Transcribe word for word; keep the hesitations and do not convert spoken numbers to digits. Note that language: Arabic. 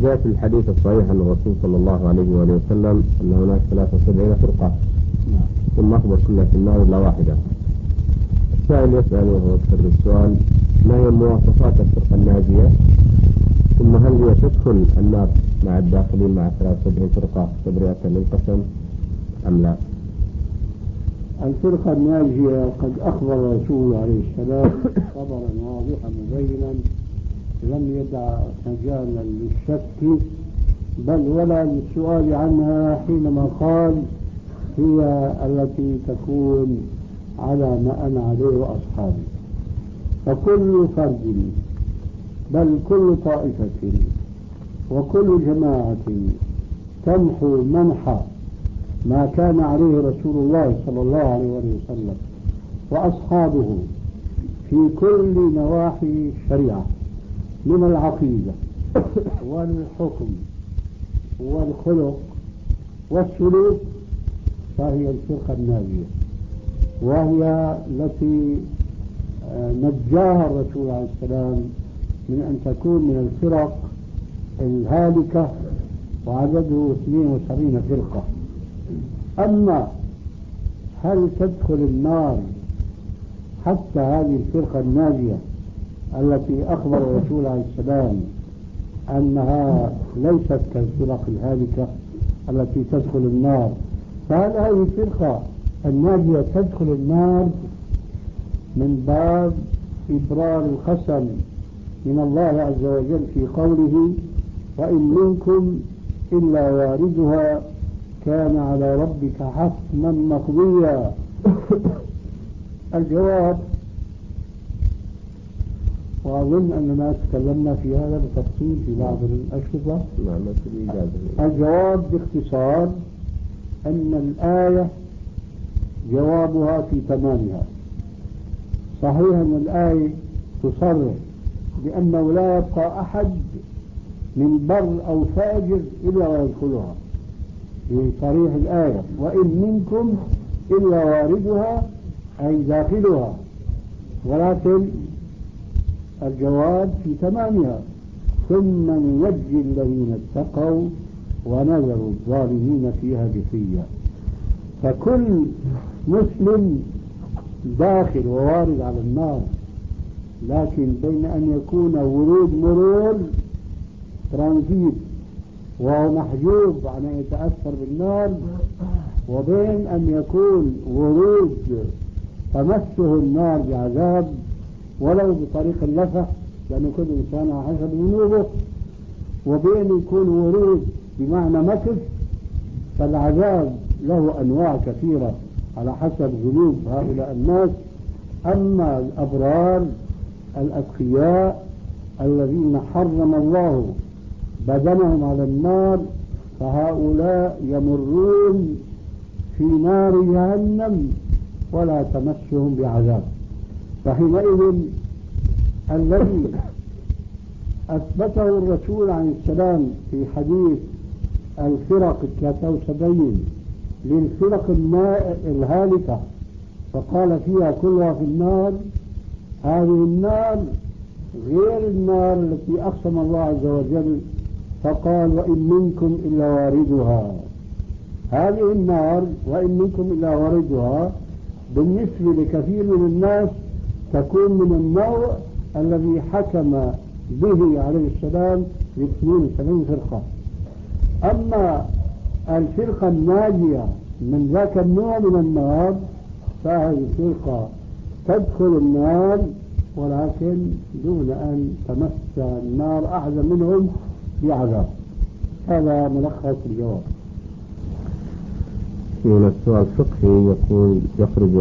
جاء في الحديث الصحيح عن الرسول صلى الله عليه وآله وسلم أن هناك ثلاثة وسبعين فرقة ثم أخبر كلها في النار إلا واحدة. السائل يسأل وهو يكرر السؤال: ما هي مواصفات الفرقة الناجية؟ ثم هل هي تدخل النار مع الداخلين مع ثلاثة وسبعين فرقة تبرئة للقسم أم لا؟ الفرقة الناجية قد أخبر الرسول عليه السلام خبرا واضحا مبينا لم يدع مجالا للشك بل ولا للسؤال عنها حينما قال: هي التي تكون على ما أنا عليه وأصحابي. فكل فرد بل كل طائفة وكل جماعة تمحو منحى ما كان عليه رسول الله صلى الله عليه وسلم وأصحابه في كل نواحي الشريعة من العقيدة والحكم والخلق والسلوك، فهي الفرقة الناجية، وهي التي نجاها الرسول عليه السلام من أن تكون من الفرق الهالكة، وعدده اثنين وسبعين فرقة. أما هل تدخل النار حتى هذه الفرقة الناجية التي أخبر الرسول عليه السلام أنها ليست كالفرق الهالكة التي تدخل النار، فهل هذه الفرقة الناجية تدخل النار من باب إبرار القسم من الله عز وجل في قوله: وإن منكم إلا واردها كان على ربك حتما مقضيا؟ الجواب، وأظن أننا تكلمنا في هذا بالتفصيل في بعض الأشرطة. الجواب باختصار أن الآية جوابها في تمامها. صحيح أن الآية تصرح بأنه لا يبقى أحد من بر أو فاجر إلا ويدخلها بصريح الآية: وإن منكم إلا واردها، أي داخلها. ولكن الجواب في تمامها: ثم ننجي الذين اتقوا ونذر الظالمين فيها جثيا. فكل مسلم داخل ووارد على النار، لكن بين أن يكون ورود مرور ترانزيت وهو محجوب عن أن يتأثر بالنار، وبين أن يكون ورود تمسه النار بعذاب ولو بطريق اللفح لأن كل إنسان على حسب ذنوبه، وبين يكون ورود بمعنى مكث، فالعذاب له أنواع كثيرة على حسب ذنوب هؤلاء الناس. أما الأبرار الأتقياء الذين حرم الله بدنهم على النار، فهؤلاء يمرون في نار جهنم ولا تمسهم بعذاب. فحينئذ الذي أثبته الرسول عليه السلام في حديث الفرق الثلاثة وسبعين للفرق الهالكة فقال فيها كلها في النار، هذه النار غير النار التي أقسم الله عز وجل فقال: وإن منكم إلا واردها. هذه النار وإن منكم إلا واردها بالنسبة لكثير من الناس تكون من النوع الذي حكم به عليه السلام لاثنين وسبعين فرقة. أما الفرقة الناجية من ذاك النوع من النار فهذه الفرقة تدخل النار ولكن دون أن تمس النار أحد منهم بعذاب. هذا ملخص الجواب. من السؤال الفقهي يقول: يخرج